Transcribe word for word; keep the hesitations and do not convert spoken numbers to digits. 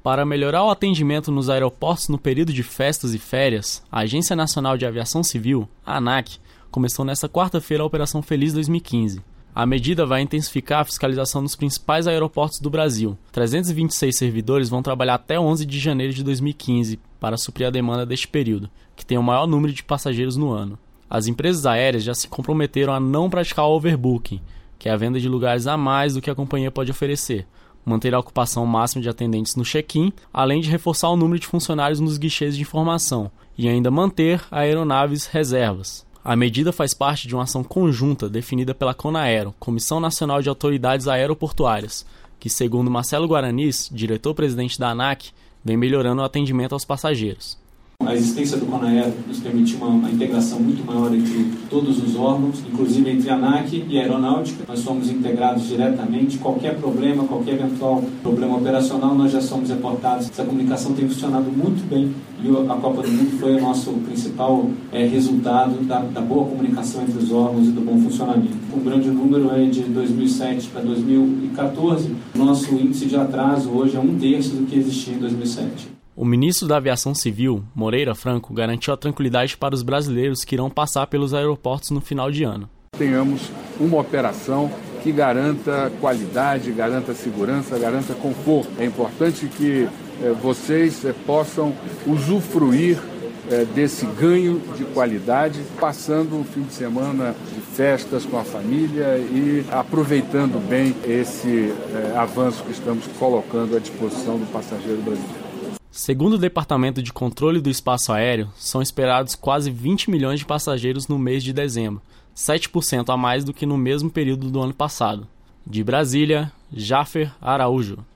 Para melhorar o atendimento nos aeroportos no período de festas e férias, a Agência Nacional de Aviação Civil, a ANAC, começou nesta quarta-feira a Operação Feliz dois mil e quinze. A medida vai intensificar a fiscalização nos principais aeroportos do Brasil. trezentos e vinte e seis servidores vão trabalhar até onze de janeiro de dois mil e quinze para suprir a demanda deste período, que tem o maior número de passageiros no ano. As empresas aéreas já se comprometeram a não praticar o overbooking, que é a venda de lugares a mais do que a companhia pode oferecer, manter a ocupação máxima de atendentes no check-in, além de reforçar o número de funcionários nos guichês de informação e ainda manter aeronaves reservas. A medida faz parte de uma ação conjunta definida pela CONAERO, Comissão Nacional de Autoridades Aeroportuárias, que, segundo Marcelo Guaranis, diretor-presidente da ANAC, vem melhorando o atendimento aos passageiros. A existência do CONAERO nos permitiu uma, uma integração muito maior entre todos os órgãos, inclusive entre a ANAC e a Aeronáutica. Nós somos integrados diretamente. Qualquer problema, qualquer eventual problema operacional, nós já somos reportados. Essa comunicação tem funcionado muito bem e a Copa do Mundo foi o nosso principal é, resultado da, da boa comunicação entre os órgãos e do bom funcionamento. Um grande número é de dois mil e sete para dois mil e quatorze. Nosso índice de atraso hoje é um terço do que existia em dois mil e sete. O ministro da Aviação Civil, Moreira Franco, garantiu a tranquilidade para os brasileiros que irão passar pelos aeroportos no final de ano. Tenhamos uma operação que garanta qualidade, garanta segurança, garanta conforto. É importante que eh, vocês eh, possam usufruir eh, desse ganho de qualidade, passando um fim de semana de festas com a família e aproveitando bem esse eh, avanço que estamos colocando à disposição do passageiro brasileiro. Segundo o Departamento de Controle do Espaço Aéreo, são esperados quase vinte milhões de passageiros no mês de dezembro, sete por cento a mais do que no mesmo período do ano passado. De Brasília, Jáfer Araújo.